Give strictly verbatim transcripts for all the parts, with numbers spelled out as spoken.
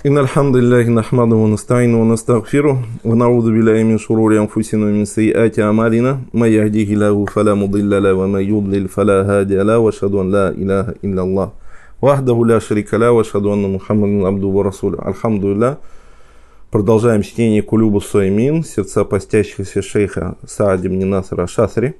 إن الحمد لله نحمده ونستعينه ونستغفره ونعوذ بالله من شرور أنفسنا ومن سيئات أعمالنا من يهديه الله فلا مضل له ومن يضلل فلا هادي له وأشهد أن لا إله إلا الله وحده لا شريك له وأشهد أن محمدا عبده ورسوله. Альхамдулилля. Продолжаем чтение Кулюбу Суаймин, сердца постящихся шейха Саади ибн Наср аш-Шафри.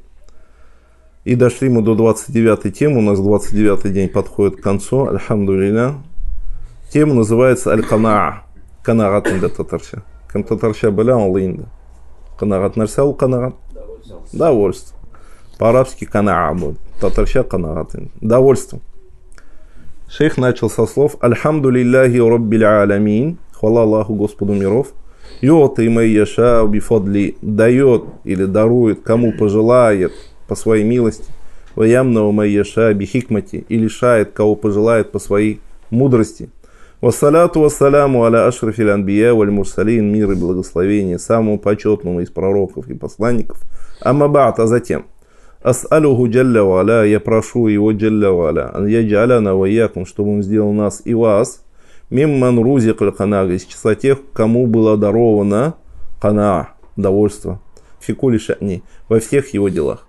И дошли мы до двадцать девятой темы, у нас двадцать девятый день подходит к концу, альхамдулилля. Тема называется Аль-Канаа. Канагат инда татарша. Кем татарша была он линда. Канагат нарсал канагат. Довольство. По-арабски канаа будет. Татарша канагат. Довольство. Шейх начал со слов Альхамдулиллахи Раббил Аламин. Хвала Аллаху Господу миров. Йота и майяша бифадли. Дает или дарует кому пожелает по своей милости. Ваямна майяша бихикмати. И лишает кого пожелает по своей мудрости. Вассаляту вассаляму аля ашрафил анбия валь мурсалин, мир и благословение самому почетному из пророков и посланников. Аммаба'д, а затем. Ас'алюху джалля ва аля, я прошу его джалля ва аля, ан яджаляна ва якум, чтобы он сделал нас и вас, мимман рузик аль-канаа, из числа тех, кому было даровано канаа, довольство, фикули ша'ни, во всех его делах.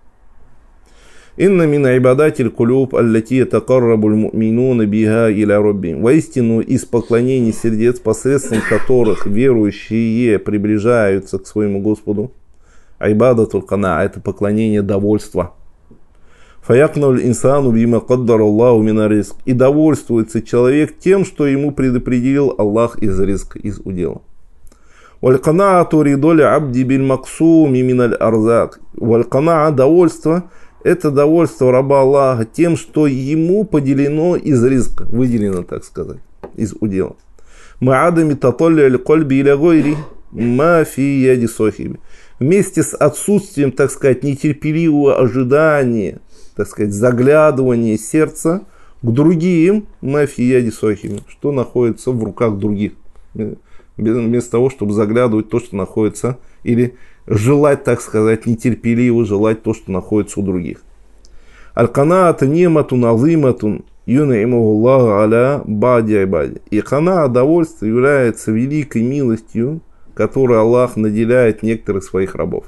Инна мин ибадатиль кулюб аллати ятакаррабуль му'минуна биха иля раббим. Воистину из поклонений сердец, посредством которых верующие приближаются к своему Господу. Айбадатуль канаа, это поклонение довольства. Фаякнуль инсану бима каддар Аллаху мина ризк. И довольствуется человек тем, что ему предопределил Аллах из ризка, из удела. Валь канаату ридоли абди биль максуми миналь арзак. Валь канаа, довольство. Это довольство раба Аллаха тем, что ему поделено из ризка, выделено, так сказать, из удела. Ма'адами татолли аль-кольби иля гойри ма фи яди сохиби. Вместе с отсутствием, так сказать, нетерпеливого ожидания, так сказать, заглядывания сердца к другим ма фи яди сохиби, что находится в руках других. Вместо того, чтобы заглядывать то, что находится, или желать, так сказать, нетерпеливо желать то, что находится у других. Аль-канаата нематун азиматун юнаимуху Аллаху аля ба'ди айбади. И канаа, довольство, является великой милостью, которой Аллах наделяет некоторых своих рабов.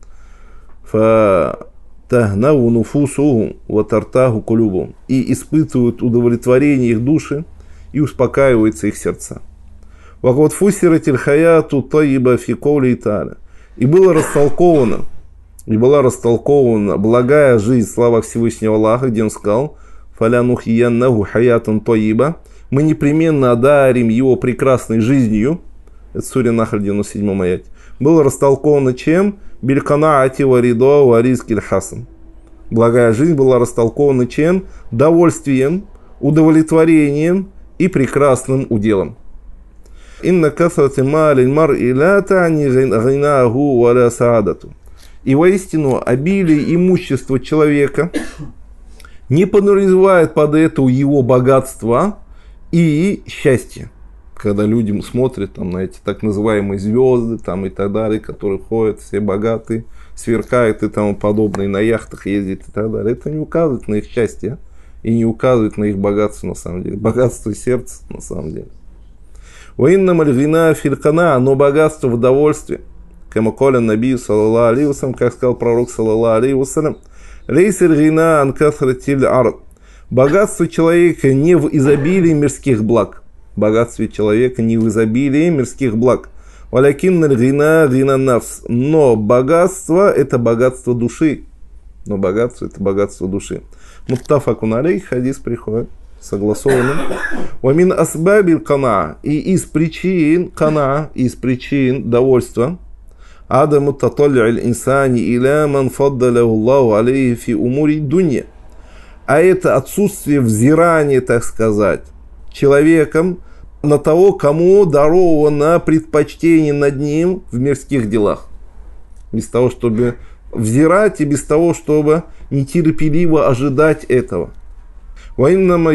Фа тахнаву нуфусуху ва тартаху кулюбу. И испытывают удовлетворение их души, и успокаиваются их сердца. Ва кот фусиратиль хаяту тайиба фи каули тааля. И было растолковано, и была растолкована благая жизнь, слава Всевышнего Аллаха, где он сказал, «Фалянухияннаху хаятан тойиба», мы непременно одарим его прекрасной жизнью, это сура Нахль девяносто седьмом аяте, было растолковано чем? «Бильканаати ва ридо ва ризкиль хасан». Благая жизнь была растолкована чем? Довольствием, удовлетворением и прекрасным уделом. Инна касрати малин мар'и ла тани гинаху ва ла саадату. И воистину обилие имущества человека не подразумевает под это его богатство и счастье. Когда люди смотрят там, на эти так называемые звезды там, и так далее, которые ходят, все богатые, сверкают и тому подобное, на яхтах ездят и так далее, это не указывает на их счастье и не указывает на их богатство на самом деле. Богатство сердца на самом деле. Уиннам аль-гина фил-канаа, но богатство в довольстве. Кама коля наби саллаллаху алейхи ва саллям, как сказал пророк саллаллаху алейхи ва саллям, лейса аль-гина ан касратиль ард. Богатство человека не в изобилии мирских благ. Богатство человека не в изобилии мирских благ. Валякинна аль-гина гина нафс. Но богатство это богатство души. Но богатство это богатство души. Муттафакун алейх, хадис приходит согласованным. Вамин асбабиль канаа, и из причин канаа, из причин довольства, адаму таталлю'иль инсани иля ман фаддаляху Аллаху алейхи фи умури дунья. А это отсутствие взирания, так сказать, человеком на того, кому даровано предпочтение над ним в мирских делах. Без того, чтобы взирать и без того, чтобы нетерпеливо ожидать этого. Но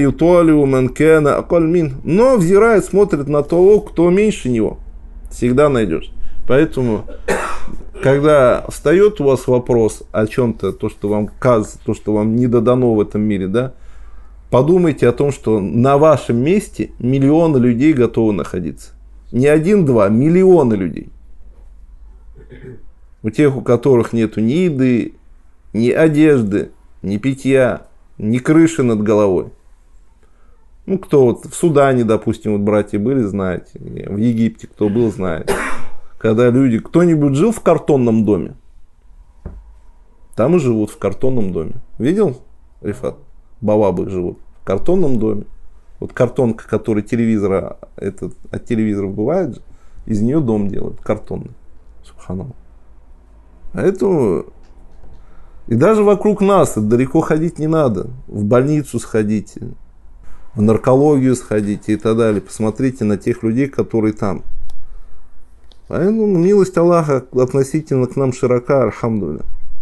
взирает, смотрит на того, кто меньше него. Всегда найдешь. Поэтому, когда встает у вас вопрос о чем-то, то, что вам кажется, то, что вам не додано в этом мире, да, Подумайте о том, что на вашем месте миллионы людей готовы находиться. Не один-два, миллионы людей. У тех, у которых нету ни еды, ни одежды, ни питья, ни крыши над головой. Ну, кто вот в Судане, допустим, вот братья были, знаете, в Египте кто был, знает. Когда люди, кто-нибудь жил в картонном доме? Там и живут в картонном доме. Видел, Рифат? Бавабы живут в картонном доме. Вот картонка, которая телевизора, этот, от телевизоров бывает же, из нее дом делают, картонный. Субханаллах. Поэтому и даже вокруг нас далеко ходить не надо. В больницу сходите, в наркологию сходите и так далее. Посмотрите на тех людей, которые там. Поэтому милость Аллаха относительно к нам широка, альхамдулилля.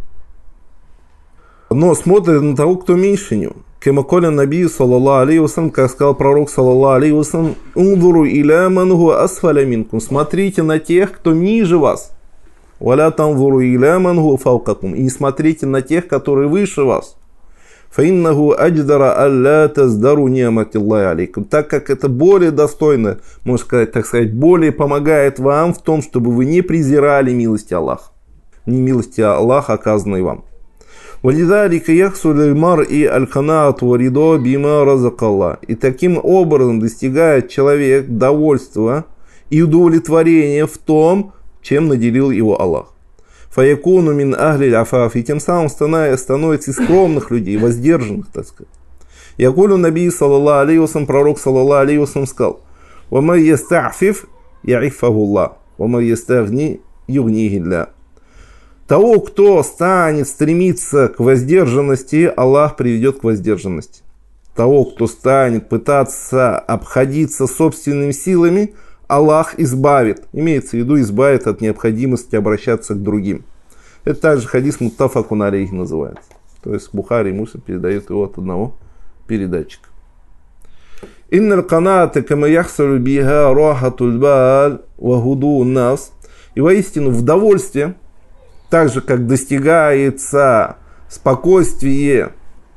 Но смотрит на того, кто меньше него. Кема коля набию, саллаллаху алейхи вассалям, как сказал пророк, саллаллаху алейхи вассалям, унзуру иля ман хуа асфаля минкум. Смотрите на тех, кто ниже вас. Валя танзуру иля ман хуа фаукакум. И не смотрите на тех, которые выше вас. Фаиннаху адждара алля таздару ниаматиллахи алейкум. Так как это более достойно, можно сказать, так сказать, более помогает вам в том, чтобы вы не презирали милости Аллаха. Не милости Аллаха, оказанной вам. وَلِذَلِكَ يَحْصُلُ الْمَرْءِ الْقَنَاعَةُ وَرِضَى بِمَا رَزَقَ اللَّهُ. И таким образом достигает человек довольства и удовлетворения в том, чем наделил его Аллах. فَيَكُونُ مِنْ أَهْلِ الْعَفَافِ. И тем самым становится из скромных людей, воздержанных, так сказать. Якулю Наби, саллаллаху алейхи вассалям, пророк, саллаллаху алейхи вассалям, сказал: وَمَنْ يَسْتَعْفِفْ يَعِفَّهُ اللَّهُ وَمَنْ يَسْتَغْنِ يُغْنِهِ اللَّهُ. Того, кто станет стремиться к воздержанности, Аллах приведет к воздержанности. Того, кто станет пытаться обходиться собственными силами, Аллах избавит. Имеется в виду, избавит от необходимости обращаться к другим. Это также хадис муттафакун алейхи называется. То есть Бухари и Муслим передают его от одного передатчика. Инналь канаата кама яхсалу биха рахатуль бааль ва худу нафс. И воистину в довольстве, так же, как достигается спокойствие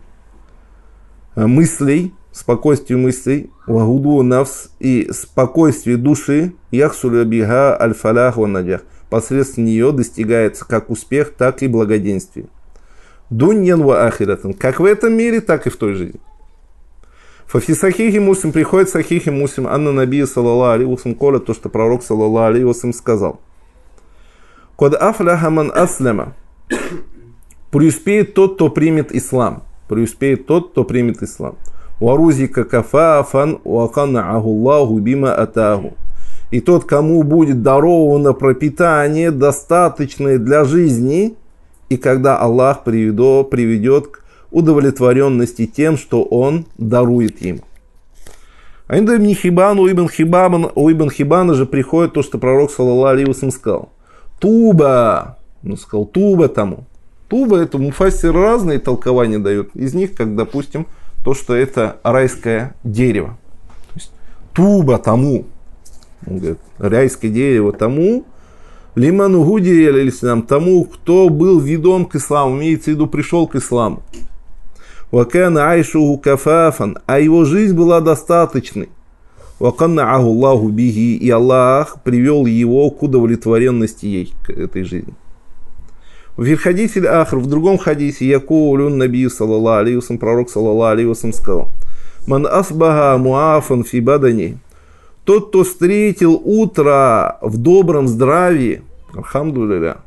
мыслей, спокойствие мыслей, вагуду нафс, и спокойствие души, яхсуля биха аль-фалях ва наджах. Посредством нее достигается как успех, так и благоденствие. Дуньян ва ахиратан. Как в этом мире, так и в той жизни. Фафи сахихи муслим, приходит сахихи муслим, анна набия саллаллаху алейхи вассалям коля, то, что пророк саллаллаху алейхи вассалям сказал: Код афляха ман аслама. Преуспеет тот, кто примет ислам. Преуспеет тот, кто примет ислам. Варузика кафафан ваканааху Аллаху бима атаху. И тот, кому будет даровано пропитание, достаточное для жизни, и когда Аллах приведет, приведет к удовлетворенности тем, что Он дарует им. А инда ибн Хибан, у ибн Хибана, у ибн Хибана же приходит то, что пророк саллаллаху алейхи вассалям сказал: Туба, он сказал, туба тому. Туба, это муфассир разные толкования дают. Из них, как, допустим, то, что это райское дерево. То есть, туба тому. Он говорит, райское дерево тому, лиману гуди аль-ислам, тому, кто был ведом к исламу, имеется в виду, пришел к исламу. Вакана айшуху кафафан, а его жизнь была достаточной. Ваканнааху Аллаху биги, и Аллах привел его к удовлетворенности ей, к этой жизни. В хадисе ахр, в другом хадисе, якулю набию саллаллаху алейхи вассалям, пророк саллаллаху алейхи вассалям сказал: Ман асбаха муафан фи бадани. Тот, кто встретил утро в добром здравии, альхамдулилля,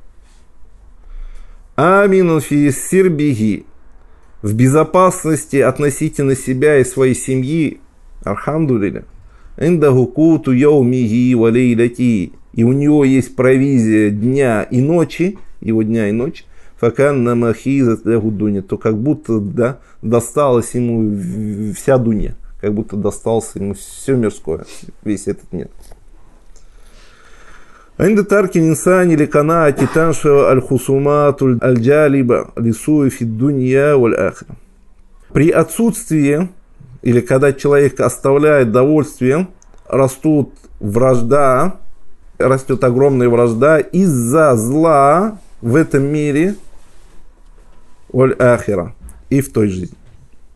аминун фи сирбихи, в безопасности относительно себя и своей семьи, альхамдулилля, индаху куту яумихи ва лейлати, и у него есть провизия дня и ночи, его дня и ночи, факанна махизат лягу дуня, то как будто, да, досталась ему вся дуня, как будто досталось ему все мирское, весь этот мир. Инда тарки инсани ликана титанша аль-хусумату аль-джалиба лисуи фи дунья валь ахра. При отсутствии, или когда человек оставляет довольствие, растут вражда, растет огромная вражда из-за зла в этом мире, валь ахира, и в той жизни.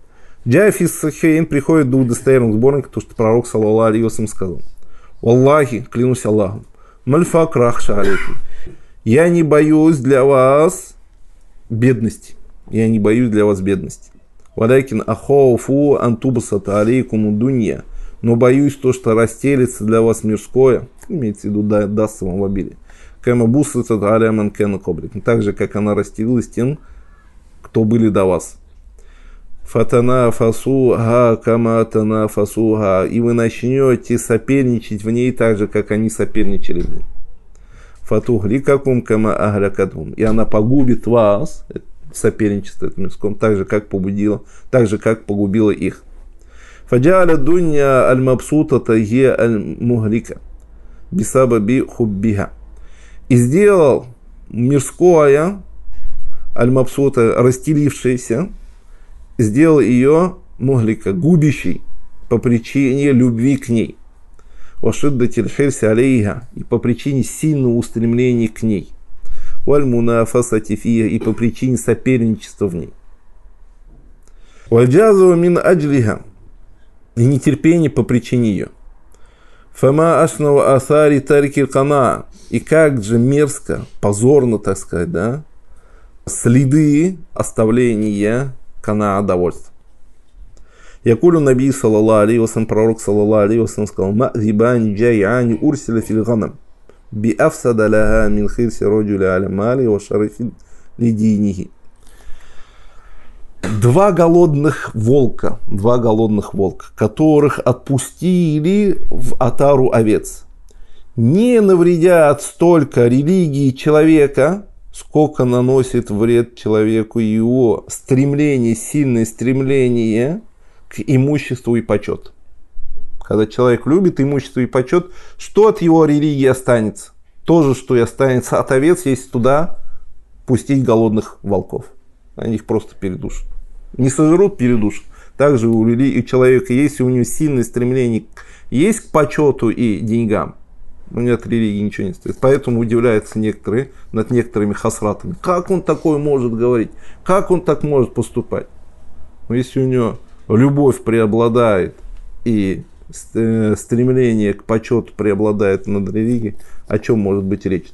Джафис Сахейн приходит до достоверных сборников, то, что пророк, саллаллаху алейхи ва саллям, сказал: «Валлахи, клянусь Аллахом, мальфак рахша алейкум, я не боюсь для вас бедности, я не боюсь для вас бедности. Валякин ахауфу антубасата алейкум дунья, но боюсь то, что расстелится для вас мирское, имеется в виду, да, дастся вам в обилие, кэма бусатат аляман кэна коблик, так же, как она расстелилась тем, кто были до вас. Фатана фасуха каматана фасуха, и вы начнете соперничать в ней так же, как они соперничали в ней. Фатухли какум кама агракадум, и она погубит вас, соперничество это мирском, так же, как побудила, так же, как погубила их. Фаджаля дунья аль-мабсута тахия аль-мухлика бисабаби хуббиха, и сделал мирское аль-мабсута, расстелившееся, сделал ее мухлика, губящей по причине любви к ней. Вашиддатиль хирси алейха, и по причине сильного устремления к ней. Вальмунафасати фиха, и по причине соперничества в ней. Вальджазу мин аджлиха, и нетерпение по причине ее. Фама ашнава асари тарики кана, и как же мерзко, позорно, так сказать, да, следы оставления кана довольства. Якулю наби саллаллаху алейхи ва саллям, пророк саллаллаху алейхи ва саллям сказал: «Ма'зибани джай'ани урсиля фил ганам, би афсада лаха мин хирси роджуля аля мали ва шарифи лидинихи». Два голодных волка, два голодных волка, которых отпустили в отару овец, не навредят столько религии человека, сколько наносит вред человеку его стремление, сильное стремление к имуществу и почету. Когда человек любит имущество и почет, что от его религии останется? То же, что и останется от овец, если туда пустить голодных волков. Они их просто передушат. Не сожрут, передушат. Также у, религии, у человека, если у него сильное стремление есть к почету и деньгам, у него от религии ничего не стоит. Поэтому удивляются некоторые над некоторыми хасратами. Как он такое может говорить? Как он так может поступать? Но если у него любовь преобладает и стремление к почету преобладает над религией, о чем может быть речь?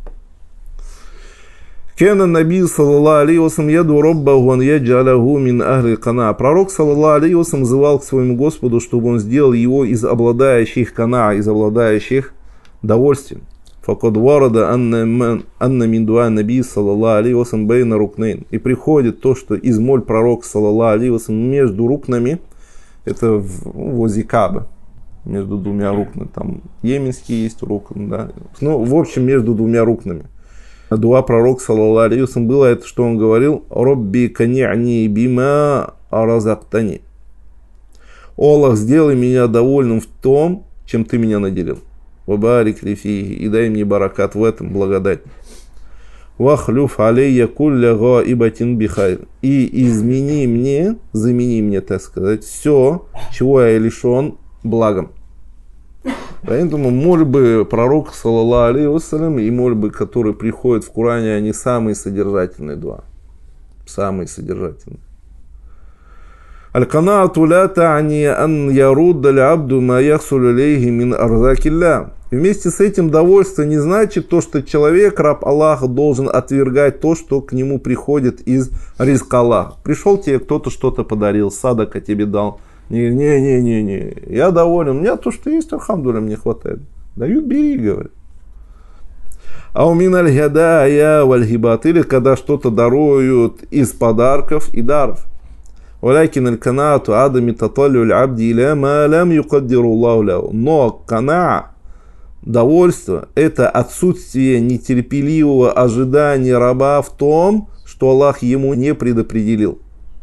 Кена наби саллаллаху алейхи ва саллям яду роббаху ан яджаляху мин ахли кана. Пророк саллаллаху алейхи ва саллям взывал к своему Господу, чтобы он сделал его из обладающих кана, из обладающих довольствием. Факад варада анна мин дуа наби саллаллаху алейхи ва саллям бейна рукнейн. И приходит то, что из моль пророк саллаллаху алейхи ва саллям между рукнами, это возле Каабы, между двумя рукнами, там йеменский есть рукн, да. Ну, в общем, между двумя рукнами. Дуа пророк саллаллаху алейхи ва саллям было это, что он говорил: «Робби кани'ни бима аразактани». «О Аллах, сделай меня довольным в том, чем ты меня наделил. Вабарик ли фихи, и дай мне баракат в этом, благодать. Вахлюф алейя кулля гаибатин бихайр, и измени мне, замени мне, так сказать, все, чего я лишен, благом». Поэтому мольбы пророка саллаллаху алейхи ва саллям и мольбы, которые приходят в Коране, они самые содержательные дуа. Самые содержательные. Аль-канаату ла та'ни ан ярудда аль-абду ма яхсулу алейхи мин арзакилля. Вместе с этим довольство не значит то, что человек, раб Аллаха, должен отвергать то, что к нему приходит из ризка Аллаха. Пришел тебе кто-то что-то подарил, садака тебе дал. Не-не-не-не, я доволен, у меня то, что есть, алхамдулилля, мне хватает. Дают, бери, говорят. А у меня аль-хадая валь-хибат, или когда что-то даруют из подарков и даров. Валякин аль-канаату адами таталю аль-абди иля ма лам юкаддиру Аллаху лаху. Но кана, довольство, это отсутствие нетерпеливого ожидания раба в том, что Аллах ему не предопределил.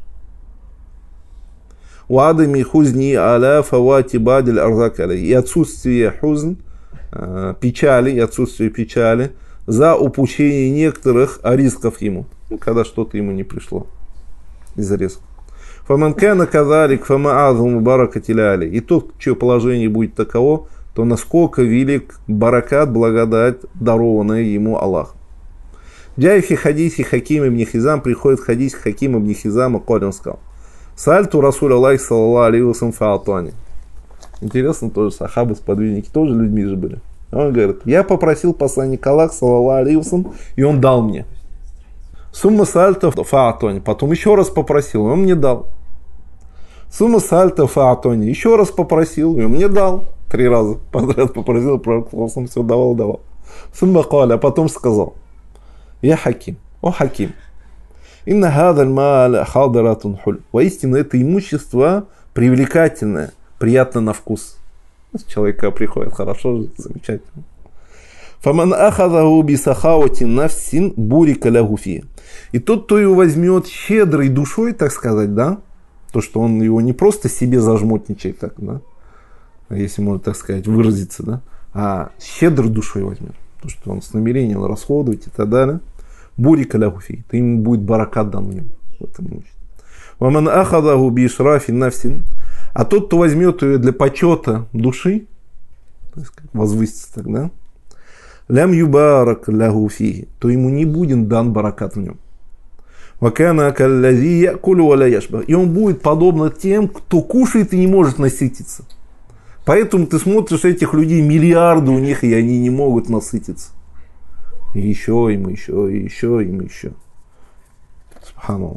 Уадами хузни аля фавати бадиль арзакали. И отсутствие хузн, печали, и отсутствие печали за упущение некоторых рисков ему, когда что-то ему не пришло из рисков. Фаманкана казалик фамаазум баракатиляли. И тот, чье положение будет таково, то насколько велик баракат, благодать, дарованная ему Аллах. Джайфи хадиси Хаким ибн Хизам, приходит хадис Хаким ибн Хизама, он сказал: Сальту Расуль Аллах саллаллаху алейхи ва саллям фаатани. Интересно, тоже сахабы, сподвижники, тоже людьми же были. Он говорит, я попросил посланника Аллаха саллаллаху алейхи ва саллям, и он дал мне. Сумма сальта фаатани. Потом еще раз попросил, и он мне дал. Сумма сальта фаатани. Еще раз попросил, и он мне дал. Три раза подряд попросил, пророк все давал, давал. Сумма каля, а потом сказал, я Хаким, о Хаким, инна хадаль ма'аль хадиратун хуль. Воистину это имущество привлекательное, приятно на вкус. Человека приходит, хорошо, замечательно. Фаман ахадаху бисахавати нафсин бурика лаху фи. И тот, кто его возьмет щедрой душой, так сказать, да, то, что он его не просто себе зажмотничает, так, да, если можно так сказать, выразиться, да, а щедрой душой возьмет, то, что он с намерением расходовать и так далее. Бурика лаху фи. То ему будет баракат дан в нем. В этом имуществе. Ваман ахадаху бишрафи нафсин. А тот, кто возьмет ее для почета души, так сказать, возвысится тогда, лям юбарак лаху фи, то ему не будет дан баракат в нем. Вакана каллази якулю ва ла яшба. И он будет подобно тем, кто кушает и не может насытиться. Поэтому ты смотришь этих людей, миллиарды у них, и они не могут насытиться. И еще, им еще, и еще, им еще. Субханаллах.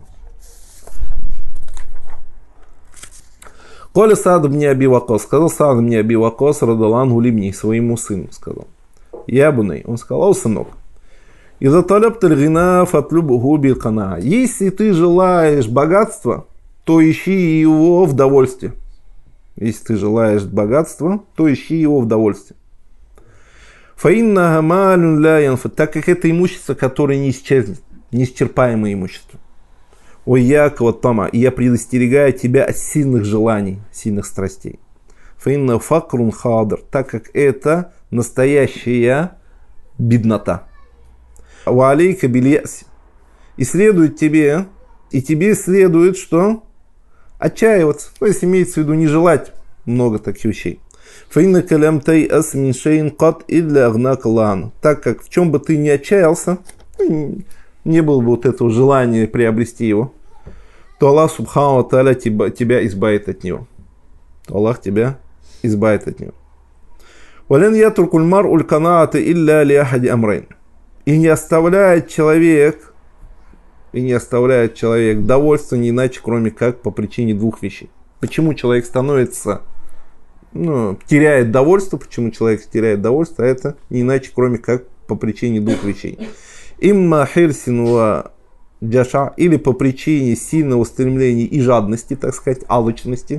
Коля Саад ибн Аби Ваккас, сказал Саад ибн Аби Ваккас, радаллаху либни, своему сыну сказал. Я буней, он сказал, о сынок, иза талябта аль-гина фатлубху бил-канаа. Если ты желаешь богатства, то ищи его в довольстве. Если ты желаешь богатства, то ищи его в довольстве. Фаинна гамалюн ля янфа, так как это имущество, которое не исчезнет, неисчерпаемое имущество. Ой, якова тама, и я предостерегаю тебя от сильных желаний, сильных страстей. Фаинна факрун хадр, так как это настоящая беднота. Ва алейка бильяси, и следует тебе, и тебе следует что? Отчаиваться, то есть имеется в виду не желать много таких вещей. Фаиннака лям тайас мин шейин кат илля агнака лану, так как в чем бы ты ни отчаялся, не было бы вот этого желания приобрести его, то Аллах субхану ва тааля тебя, тебя избавит от него. То Аллах тебя избавит от него. Вален ятрукуль мар уль канаата илля ли ахади амрайн. И не оставляет человек, и не оставляет человек довольства не иначе, кроме как по причине двух вещей. Почему человек становится, ну, теряет довольство, почему человек теряет довольство, а это не иначе, кроме как по причине двух вещей. Имма хирсин ва джаша, или по причине сильного стремления и жадности, так сказать, алчности.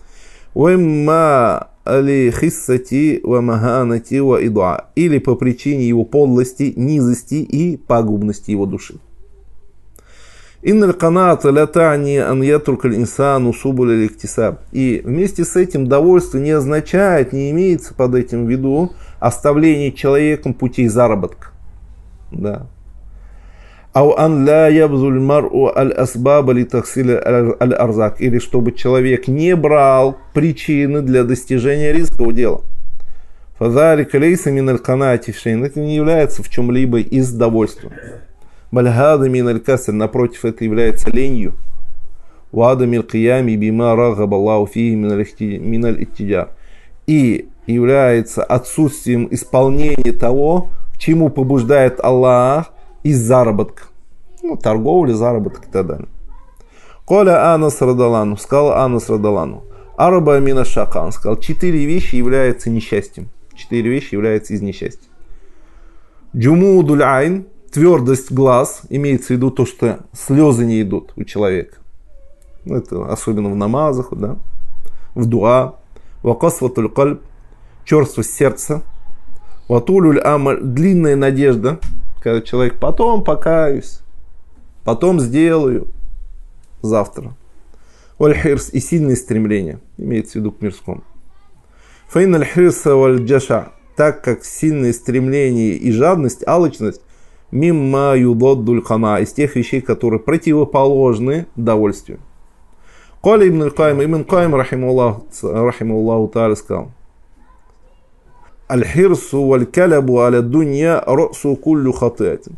Уимма али хиссати ва маганати ва идуа, или по причине его подлости, низости и пагубности его души. Инналь канаата ля та'ни ан ятрука аль-инсану субуля ликтисаб. И вместе с этим довольство не означает, не имеется под этим в виду оставление человеком путей заработка. Да. Ау ан ля ябзуль мар'у аль-асбаба ли тахсиля аль-арзак. Или чтобы человек не брал причины для достижения рискового дела. Фазалика лейса мин аль-канаати шейн. Это не является в чем-либо из довольства. Бальгада мин аль-каср, напротив, это является ленью. Вада мил киями бима рагаб Аллаху фихи мин аль-иттиджар. И является отсутствием исполнения того, к чему побуждает Аллах из заработка. Ну, торговля, заработок и так далее. Коля Анас радалану, сказал Анас радалану. Араба мина шакан, сказал, четыре вещи являются несчастьем. Четыре вещи являются из несчастья. Джумудуль айн, твердость глаз, имеется в виду то, что слезы не идут у человека. Это особенно в намазах, да? В дуа. Вакасватуль кальб, черствость сердца. Ватулюль амаль, длинная надежда, когда человек потом покаюсь, потом сделаю, завтра. Валь-хирс, и сильное стремление, имеется в виду к мирскому. Фаин аль-хирса валь-джаша, так как сильное стремление и жадность, алчность, мимма юдаддуль кана, из тех вещей, которые противоположны довольствию. Коля ибн аль-Каим, ибн Каим, рахималлаху та'аля, сказал, аль-хирсу валь-калябу аля дунья росу куллю хатыатин.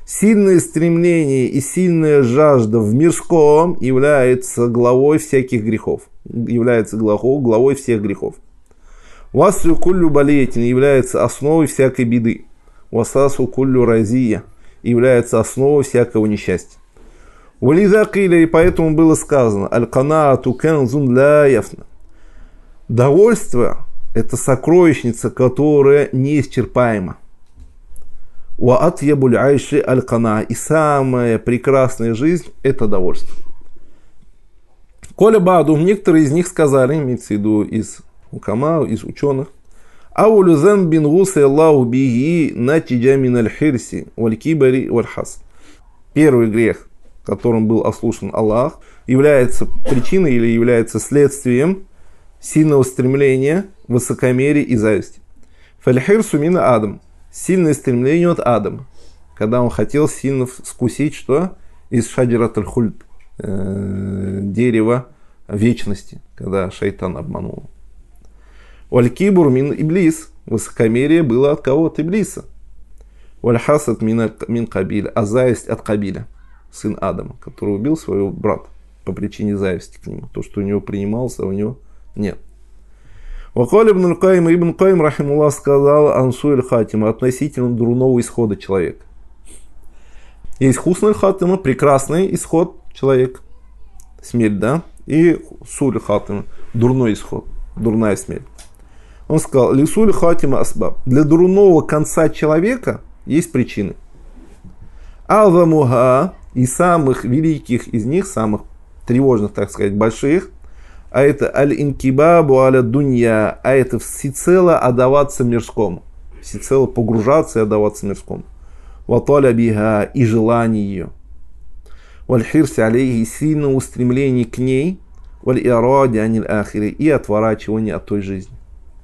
Сильное стремление и сильная жажда в мирском является главой всяких грехов. Является главой всех грехов. Васу куллю балиятин является основой всякой беды. Васасу куллю разия является основой всякого несчастья. Вализа киля, и поэтому было сказано: аль-канаату канзун ла яфна. Довольство – это сокровищница, которая неисчерпаема. Ва атьябуль айши аль-кана, и самая прекрасная жизнь – это довольство. Коля баду, некоторые из них сказали, имеется в виду из укама, из ученых: аулюзан бин гуси Аллаху биги натиджа мин аль-хирси валь-кибари валь-хас. Первый грех, которым был ослушан Аллах, является причиной или является следствием сильного стремления, высокомерия и зависти. Фаль-хирсу мин Адам. Сильное стремление от Адама, когда он хотел сильно вкусить, что? Из шаджарат аль-хульд, э, дерева вечности, когда шайтан обманул. Валь-кибур мин иблис. Высокомерие было от кого? От иблиса. Валь-хасад мин, мин Кабиля. А зависть от Кабиля, сын Адама, который убил своего брата по причине зависти к нему. То, что у него принимался, а у него нет. Вакаль ибн аль-Каим, ибн Каим, рахимуллах, сказал ансу аль-хатима относительно дурного исхода человека. Есть хусн аль-хатима, прекрасный исход человека, смерть, да, и суль аль-хатима, дурной исход, дурная смерть. Он сказал: лисуль аль-хатима асбаб. Для дурного конца человека есть причины. Азамуха, и самых великих из них, самых тревожных, так сказать, больших, а это аль-инкибабу аля дунья, а это всецело отдаваться мирскому, всецело погружаться и отдаваться мирскому. Ваталя биха, и желание ее. Валь-хирси алейхи, сильное устремление к ней. Валь-иради аниль ахири, и отворачивание от той жизни.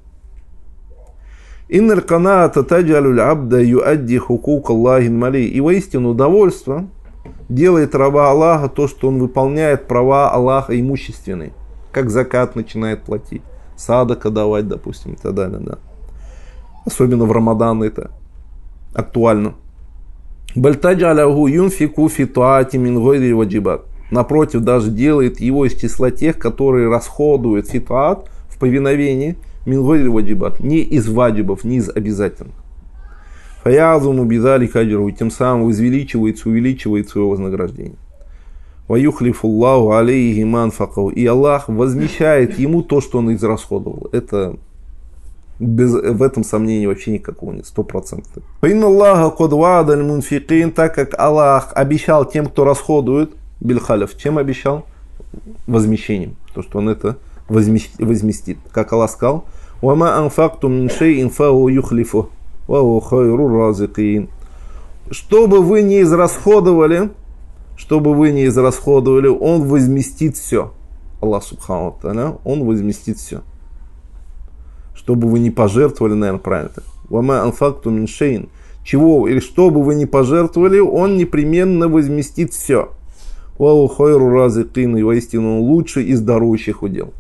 Инналь канаата таджалюль абда юадди хукук Аллахин мали. И воистину довольство делает раба Аллаха то, что он выполняет права Аллаха имущественные. Как закат начинает платить, садака давать, допустим, и так далее, да. Особенно в Рамадан это актуально. Бальтаджаляху юнфику фитуати мин гойри ваджибат. Напротив, даже делает его из числа тех, которые расходуют фитуат в повиновении мин гойри ваджибат, не из ваджибов, не из обязательных. Фаязуму бидали каджиру, тем самым возвеличивается, увеличивает свое вознаграждение. Ваюхлифуллаху алейхи манфакау. И Аллах возмещает ему то, что он израсходовал. Это без, в этом сомнения вообще никакого нет, сто процентов. Инна Аллаха код ва'адаль мунфикин, так как Аллах обещал тем, кто расходует, бильхаляв, чем обещал? Возмещением. То, что он это возместит. Как Аллах сказал: «Вама анфактум мин шейин фаху юхлифу, ва хуа хайру разикин». Что бы вы не израсходовали, что бы вы не израсходовали, он возместит все. Аллах субхану тааля, он возместит все. Что бы вы не пожертвовали, наверное, правильно так. Вама анфакту мин шейин. Чего или что бы вы не пожертвовали, он непременно возместит все. Ва хайру разикин, и воистину он лучший из дарующих удел.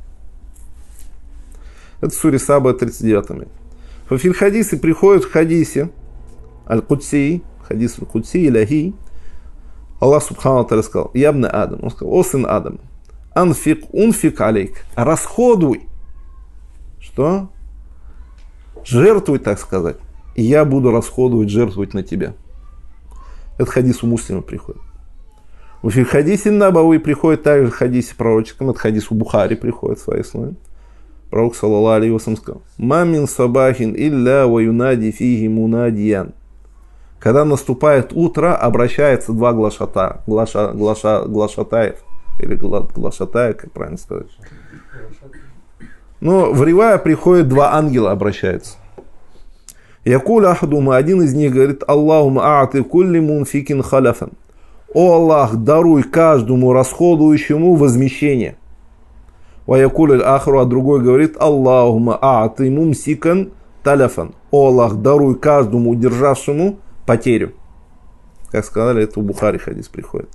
Это сура Саба, тридцать девятый. Фафиль хадисы приходит в хадисе аль-Кудси, хадис аль-Кудси иляхи. Аллах субхану тааля сказал: ябна Адам, он сказал: о сын Адам, анфик унфик алейк, расходуй, что? Жертвуй, так сказать, и я буду расходовать, жертвовать на тебя. Это хадис у Муслима приходит. В хадисе Набави приходит также в хадисе пророческом, это хадис у Бухари приходит в своей основе. Пророк саллаллаху алейхи ва саллям сказал: мамин сабахин илля ва юнади фихи мунадиян. Когда наступает утро, обращается два глашата, глаша, глаша, глашатаев, или глашатая, как правильно сказать. Но в ривая приходит два ангела, обращаются. Якуль ахдума, один из них говорит: Аллахума а'ти кулли мунфикин халяфан. О Аллах, даруй каждому расходующему возмещение. Ва якуль аль-ахру, а другой говорит: Аллахума а'ти мумсикан таляфан. О Аллах, даруй каждому удержавшему потерю. Как сказали, это у Бухари хадис приходит.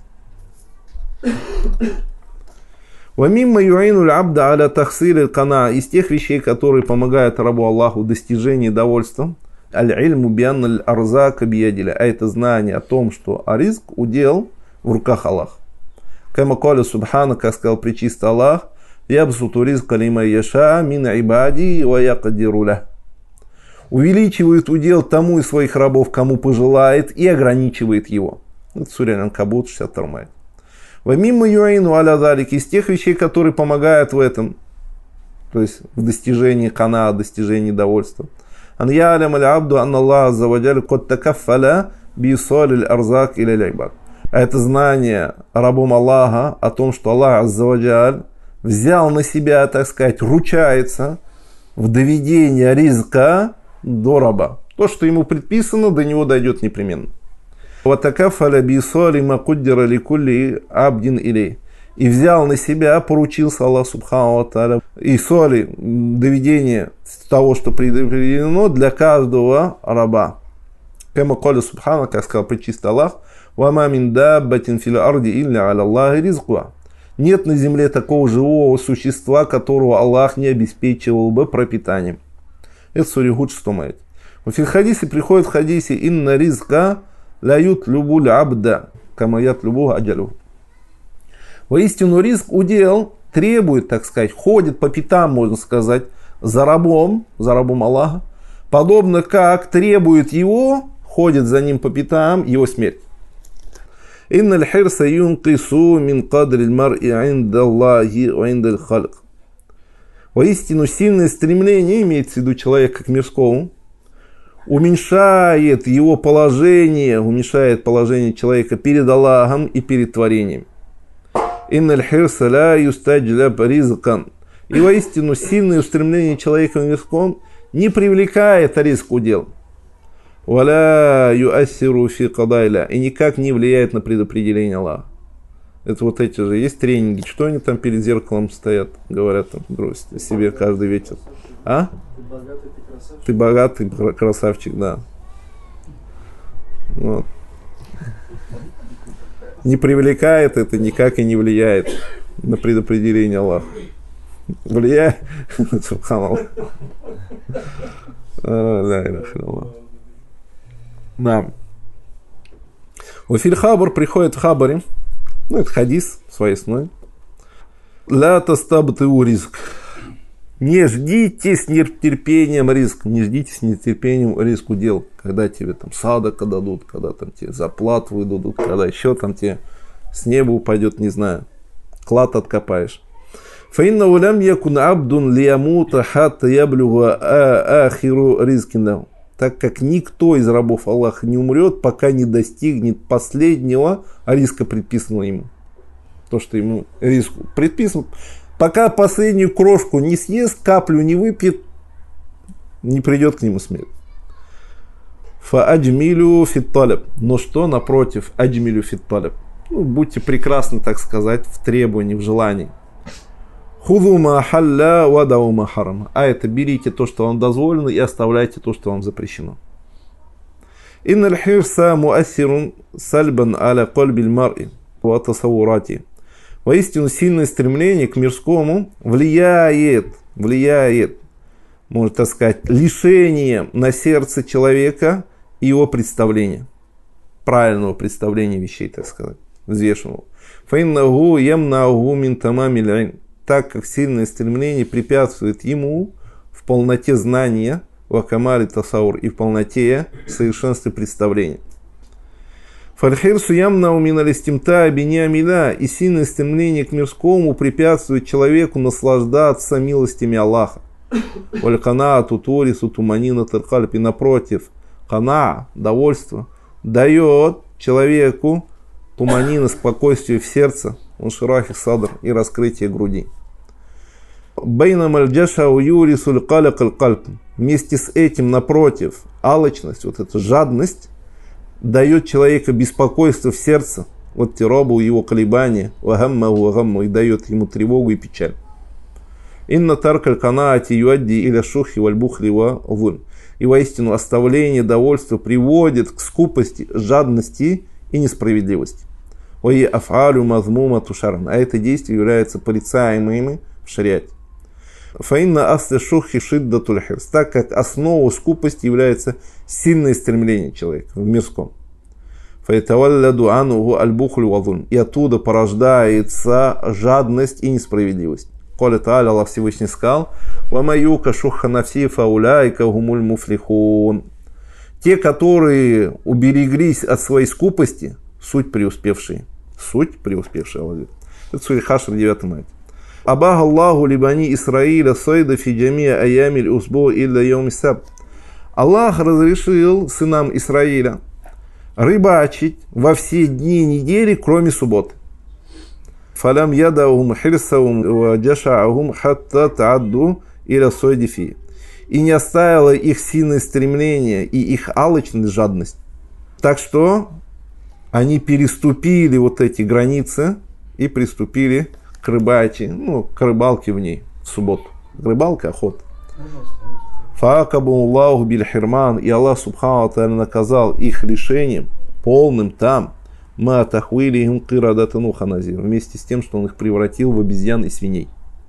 Вамимма юайну абда аля тахсиль кана, из тех вещей, которые помогают рабу Аллаху в достижении довольства, Аль-ильму бианна аль-арзака биядиля. А это знание о том, что аризк, удел в руках Аллаха. Кама каля субхана, как сказал пречистый Аллах, ябсуту ризка лима яша мин ибади ва якадиру ля. Увеличивает удел тому из своих рабов, кому пожелает, и ограничивает его. Это Сура Анкабут, шестьдесят второй аят. Ва мимма юаину аля залик, из тех вещей, которые помогают в этом, то есть в достижении кана, достижении довольства. Ан ялям аль-абду анна Аллах азза ва джалля код такаффаля бисаль аль-арзак иля аль-ибад. А это знание рабом Аллаха о том, что Аллах азза ва джаль взял на себя, так сказать, ручается в доведении ризка до раба. То, что ему предписано, до него дойдет непременно. Ва такаффаля бисаль ма куддира ликулли абдин илей. И взял на себя, поручился Аллах Субхану ва Тааля, и соли доведение того, что предопределено для каждого раба. Кама каля Субхана, как сказал пречистый Аллах, ва ма мин даббатин фил арди илля аля Аллахи ризкуа. Нет на земле такого живого существа, которого Аллах не обеспечивал бы пропитанием. Это Сура Гуд, шестой аят. В хадисе приходит в хадисе инна ризка ля ютлюбу абда кама ятлюбу аджалу. Воистину ризк, удел, требует, так сказать, ходит по пятам, можно сказать, за рабом, за рабом Аллаха, подобно как требует его, ходит за ним по пятам его смерть. Инна аль-хирса юнкису мин кадри аль-мар'i инда Аллахи ва инда аль-халк. Воистину сильное стремление, имеется в виду человека к мирскому, уменьшает его положение, уменьшает положение человека перед Аллахом и перед творением. Инналь хирса ля юстаджляб ризкан. И воистину сильное устремление человека в мирском не привлекает ризк удел. Валя юассиру фи кадайля. И никак не влияет на предопределение Аллаха. Это вот эти же есть тренинги. Что они там перед зеркалом стоят? Говорят там, бросят себе каждый вечер. А? Ты богатый, ты богатый красавчик, да. Вот. Не привлекает это, никак и не влияет на предопределение Аллаха. Влияет? Субханаллах. Да. У фильхабр приходит в хабаре, ну это хадис своественный. Ля тастабту ризк. Не ждите с нетерпением риск, не ждите с нетерпением риск удел, когда тебе там садака дадут, когда там тебе зарплату выдадут, когда еще там тебе с неба упадет, не знаю, клад откопаешь. Фаинна улям якун абдун лиямута хатта яблюга ахиру ризкинда. Так как никто из рабов Аллаха не умрет, пока не достигнет последнего риска, предписанного ему. То, что ему риск предписан. Пока последнюю крошку не съест, каплю не выпьет, не придет к нему смерть. Фа аджмилю фитталяб. Но что напротив? Аджмилю фитталяб. Ну, будьте прекрасны, так сказать, в требовании, в желании. Худу ма халля ва дау ма харама. А это берите то, что вам дозволено, и оставляйте то, что вам запрещено. Инналь хирса муассирун сальбан аля кальбиль мар'i ва тасавурати. Воистину сильное стремление к мирскому влияет, влияет, можно так сказать, лишением на сердце человека и его представления, правильного представления вещей, так сказать, взвешенного. Фаиннаху ямнаху мин тамамиль илм. Так как сильное стремление препятствует ему в полноте знания, ва камали тасаур, и в полноте совершенства представления. Фальхирсу ямнау миналистимта биниамиля, и сильное стремление к мирскому препятствует человеку наслаждаться милостями Аллаха. Валькана туторису туманина таркальпи, напротив, кана, довольство, дает человеку туманина, спокойствие в сердце, он ширахи садр, и раскрытие груди. Бейна мальджаша уюрисуль каляк аль-кальп. Вместе с этим, напротив, алчность, вот эта жадность, дает человеку беспокойство в сердце, вот тиробу, его колебания, вагамма, вагамма, и дает ему тревогу и печаль. Инна таркаль канаати юадди иля шухи вальбухли ва вуль. И воистину оставление довольства приводит к скупости, жадности и несправедливости. Ой афалю мазмума тушаран. А это действие является порицаемыми в шариате. Фаинна асля шухи шиддатуль хирс. Так как основа скупости является сильное стремление человека в мирском. Фаитавалляду ануху аль-бухль вазун. И оттуда порождается жадность и несправедливость. Коля Та'аля, Аллах Всевышний сказал: «Вамаюка шухха нафси фауляйка гумуль муфлихун». Те, которые убереглись от своей скупости, суть преуспевшие. Суть преуспевшие. Это сура Хашр, девятый аят. Абах Аллаху либани Исраиля сайда фи джамия аямиль усбу илля йом сабт. Аллах разрешил сынам Исраиля рыбачить во все дни недели, кроме субботы. Фалям ядаум хирсаум джашаахум хатта таадду иля сойди фи. И не оставило их сильное стремление и их алчность, жадность. Так что они переступили вот эти границы и приступили к рыбаче, ну, к рыбалке в ней в субботу. Рыбалка, охота. Фаакабуллаху биль хирман, и Аллах субхану тааля наказал их решением полным там, ма тахвилихим кирадата нуха назир, вместе с тем, что он их превратил в обезьян и свиней.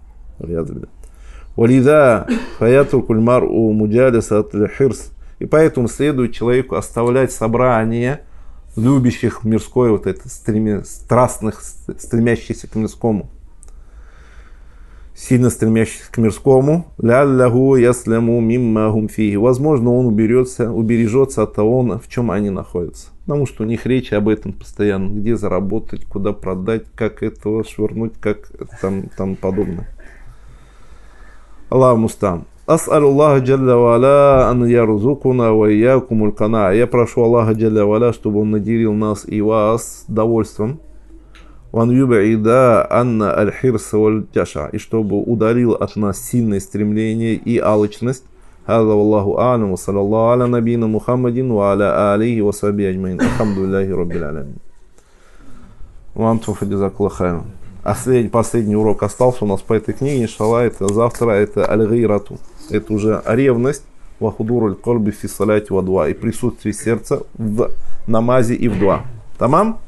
Валида фаятуркуль мар'у муджалисат хирс. И поэтому следует человеку оставлять собрание любящих мирское, вот это стреми, страстных, стремящихся к мирскому, сильно стремящихся к мирскому. Ляллаху ясляму мимма хум фихи. Возможно, он уберется, убережется от того, в чем они находятся. Потому что у них речь об этом постоянно. Где заработать, куда продать, как этого швырнуть, как там, там подобное. Аллаху мустан. Ас'алуллаха джалля ва аля ан ярзукуна ва иякумуль кана. Я прошу Аллаха джалля ва аля, чтобы он наделил нас и вас довольством. Ван юбида анна аль-хирс валь джаша. И чтобы удалил от нас сильное стремление и алчность. Хаза валлаху а'лам ва саллаллаху аля набийна Мухаммадин ва аля алихи ва сахбихи аджмаин. Алхамдулиллахи раббил аламин. Ва антум фаджазакуллаху хайран. Последний, последний урок остался у нас по этой книге, иншаллах, это завтра, это аль-гайрату. Это уже ревность, вахудуруль кольби фи саляти ва дуа, и присутствие сердца в намазе и в дуа. Тамам?